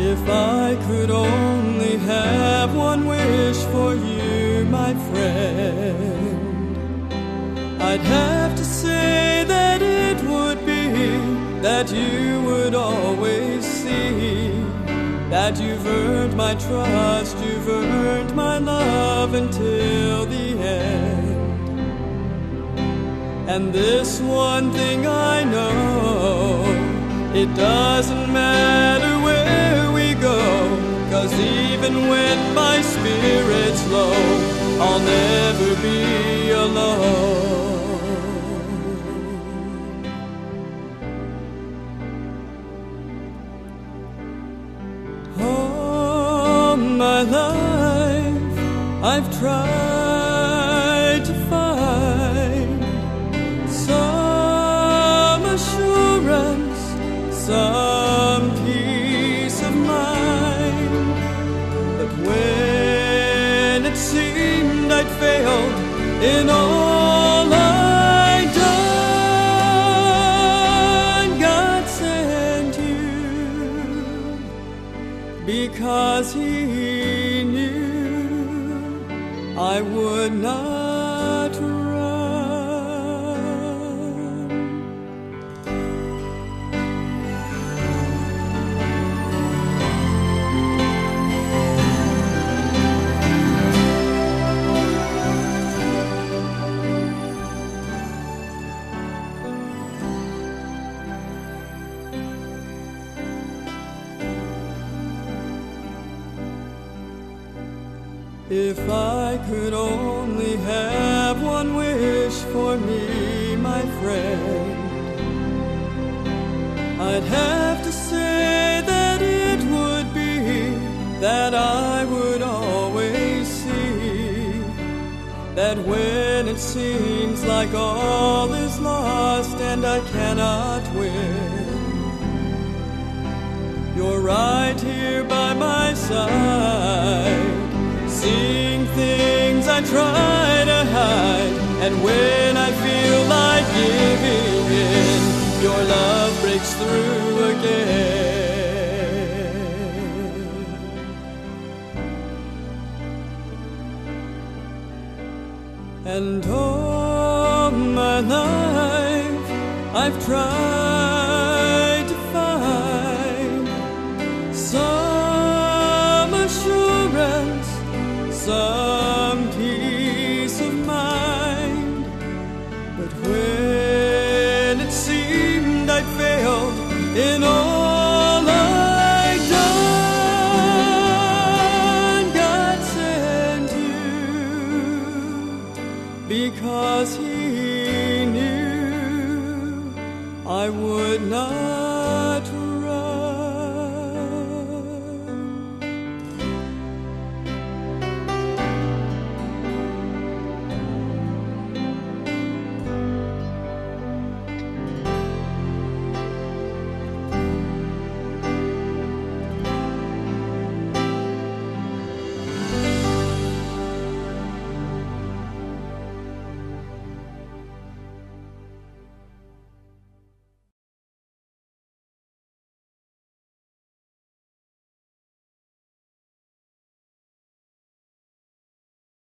If I could only have one wish for you, my friend, I'd have to say that it would be that you would always see that you've earned my trust, you've earned my love until the end. And this one thing I know, it doesn't matter where we go, 'cause even when my spirit's low, I'll never be alone. All my life I've tried to find some assurance, some peace of mind, but when it seemed I'd failed in all I'd done, God sent you, because He knew I would not run. If I could only have one wish for me, my friend, I'd have to say that it would be that I would always see that when it seems like all is lost and I cannot win, you're right here by my side, seeing things I try to hide. And when I feel like giving in, your love breaks through again. And all my life I've tried to find some assurance, some peace of mind, but when it seemed I'd failed in all I'd done, God sent you, because He knew I would not